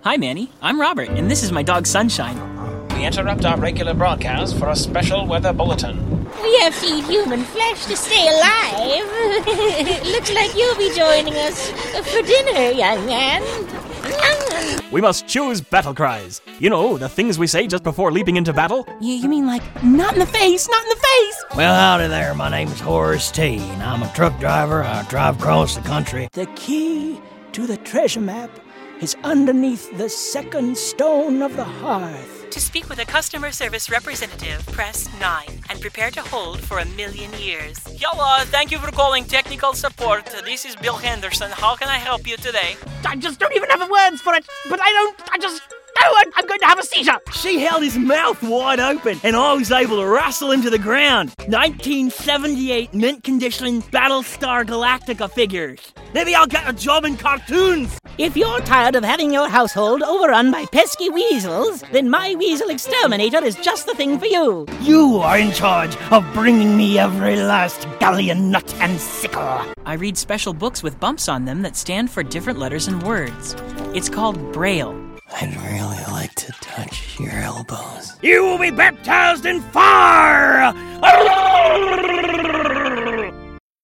Hi, Manny. I'm Robert, and this is my dog, Sunshine. We interrupt our regular broadcast for a special weather bulletin. We have to eat human flesh to stay alive. Looks like you'll be joining us for dinner, young man. We must choose battle cries. You know, the things we say just before leaping into battle. You mean like, not in the face, not in the face? Well, howdy there. My name's Horace T, and I'm a truck driver. I drive across the country. The key to the treasure map is underneath the second stone of the hearth. To speak with a customer service representative, press 9 and prepare to hold for 1,000,000 years. Hello, thank you for calling technical support. This is Bill Henderson. How can I help you today? I just don't even have the words for it, but I'm going to have a seizure. She held his mouth wide open, and I was able to wrestle him to the ground. 1978 mint condition Battlestar Galactica figures. Maybe I'll get a job in cartoons. If you're tired of having your household overrun by pesky weasels, then my weasel exterminator is just the thing for you. You are in charge of bringing me every last galleon nut and sickle. I read special books with bumps on them that stand for different letters and words. It's called Braille. I'd really like to touch your elbows. You will be baptized in fire!